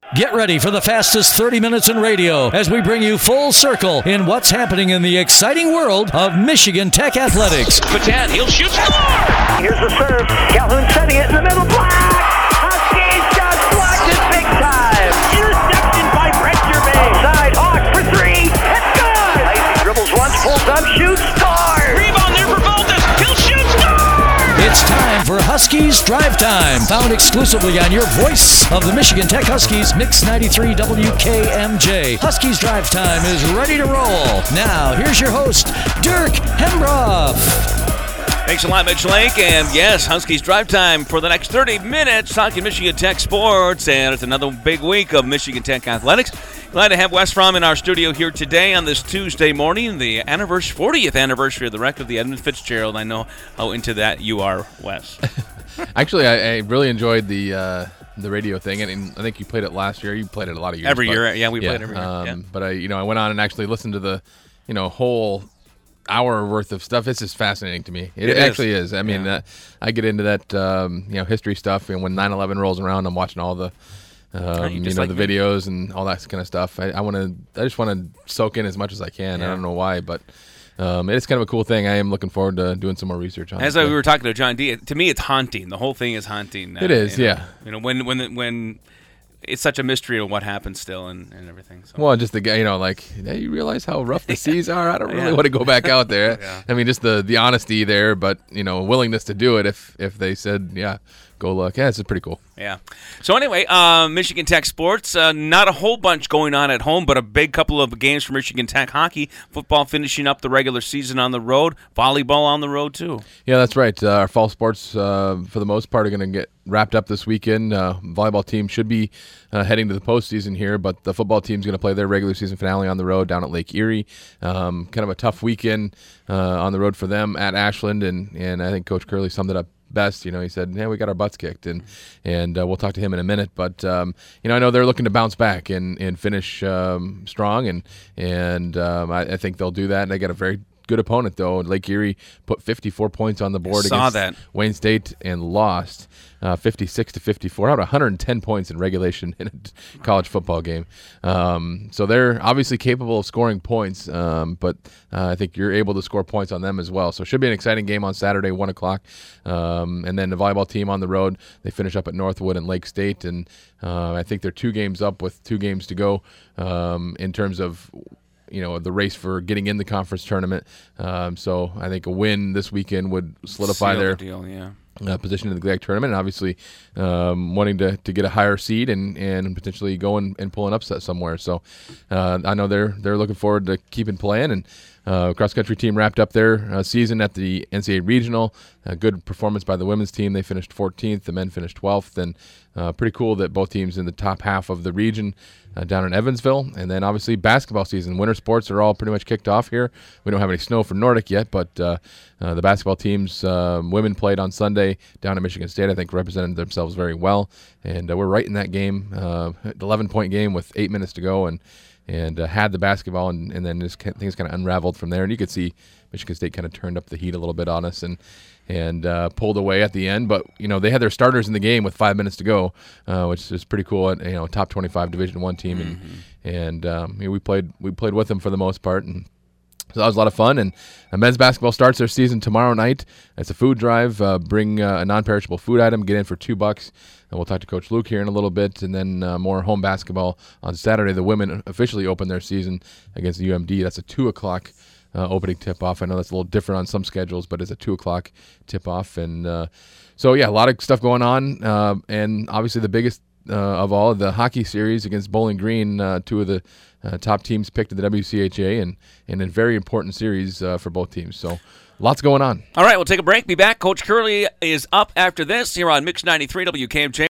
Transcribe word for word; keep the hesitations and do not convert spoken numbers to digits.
Get ready for the fastest thirty minutes in radio as we bring you full circle in what's happening in the exciting world of Michigan Tech athletics. Patan, he'll shoot, score! Here's the serve. Calhoun setting it in the middle. Block! Huskies just blocked it big time. Interception by Brett Gervais. Outside, Hawk for three. It's good! Icy dribbles once, pulls up, shoots, scores! Rebound there for Valdes. He'll shoot, score! It's time for Huskies Drive Time, found exclusively on your voice of the Michigan Tech Huskies, Mix ninety-three W K M J. Huskies Drive Time is ready to roll. Now, here's your host, Dirk Hembroff. Thanks a lot, Mitch Lake. And yes, Huskies Drive Time for the next thirty minutes, talking Michigan Tech sports. And it's another big week of Michigan Tech athletics. Glad to have Wes Fromm in our studio here today on this Tuesday morning, the anniversary, fortieth anniversary of the wreck of the Edmund Fitzgerald. I know how into that you are, Wes. Actually, I, I really enjoyed the uh, the radio thing, and, and I think you played it last year. You played it a lot of years. Every but, year, yeah, we yeah, played every year. Um, yeah. But I, you know, I went on and actually listened to the, you know, whole hour worth of stuff. It's just fascinating to me. It, It it actually is. is. I mean, Yeah. uh, I get into that, um, you know, history stuff, and when nine eleven rolls around, I'm watching all the. Um, you just know like the me. videos and all that kind of stuff. I, I want to. I just want to soak in as much as I can. Yeah. I don't know why, but um, it's kind of a cool thing. I am looking forward to doing some more research on. As it. I, we were talking to John D, to me, it's haunting. The whole thing is haunting. It is, you know, yeah. You know, when when when it's such a mystery of what happened still and, and everything. So. Well, just the guy, you know, like, hey, you realize how rough the seas are? I don't really Yeah. want to go back out there. Yeah. I mean, just the the honesty there, but, you know, willingness to do it if if they said, yeah, go look. Yeah, this is pretty cool. Yeah. So anyway, uh, Michigan Tech sports, uh, not a whole bunch going on at home, but a big couple of games for Michigan Tech hockey. Football finishing up the regular season on the road. Volleyball on the road, too. Yeah, that's right. Uh, our fall sports, uh, for the most part, are going to get wrapped up this weekend. Uh, volleyball team should be uh, heading to the postseason here, but the football team's going to play their regular season finale on the road down at Lake Erie. Um, kind of a tough weekend uh, on the road for them at Ashland, and, and I think Coach Curley summed it up best. You know, he said, yeah, we got our butts kicked, and and uh, we'll talk to him in a minute. But um, you know, I know they're looking to bounce back and and finish um, strong, and and um, I, I think they'll do that. And they got a very good opponent, though. Lake Erie put fifty-four points on the board Saw against that. Wayne State and lost uh, fifty-six to fifty-four. Out of one hundred ten points in regulation in a college football game. Um, so they're obviously capable of scoring points, um, but uh, I think you're able to score points on them as well. So it should be an exciting game on Saturday, one o'clock. Um, and then the volleyball team on the road, they finish up at Northwood and Lake State, and uh, I think they're two games up with two games to go um, in terms of you know, the race for getting in the conference tournament. Um, so I think a win this weekend would solidify Seal their the deal, yeah. uh, position in the G A C tournament, and obviously um, wanting to, to get a higher seed and, and potentially go and, and pull an upset somewhere. So uh, I know they're they're looking forward to keeping playing. And uh, cross country team wrapped up their uh, season at the N C double A regional. A good performance by the women's team. They finished fourteenth. The men finished twelfth. And uh, pretty cool that both teams in the top half of the region uh, down in Evansville. And then obviously basketball season. Winter sports are all pretty much kicked off here. We don't have any snow for Nordic yet, but uh, uh, the basketball teams, uh, women played on Sunday down at Michigan State. I think represented themselves very well. And uh, we're right in that game, uh, eleven-point game with eight minutes to go, and and uh, had the basketball, and, and then just things kind of unraveled from there. And you could see Michigan State kind of turned up the heat a little bit on us and and uh, pulled away at the end. But, you know, they had their starters in the game with five minutes to go, uh, which is pretty cool. You know, top twenty-five Division One team, and mm-hmm. and um, you know, we played we played with them for the most part, and so that was a lot of fun. And uh, men's basketball starts their season tomorrow night. It's a food drive. Uh, bring uh, a non-perishable food item. Get in for two bucks. And we'll talk to Coach Luke here in a little bit. And then uh, more home basketball on Saturday. The women officially open their season against the U M D. That's a two o'clock uh, opening tip-off. I know that's a little different on some schedules, but it's a two o'clock tip-off. And uh, so, yeah, a lot of stuff going on. Uh, and obviously the biggest uh, of all, the hockey series against Bowling Green, uh, two of the uh, top teams picked at the W C H A, and, and a very important series uh, for both teams. So lots going on. All right, we'll take a break. Be back. Coach Curley is up after this here on Mix ninety-three W K M J.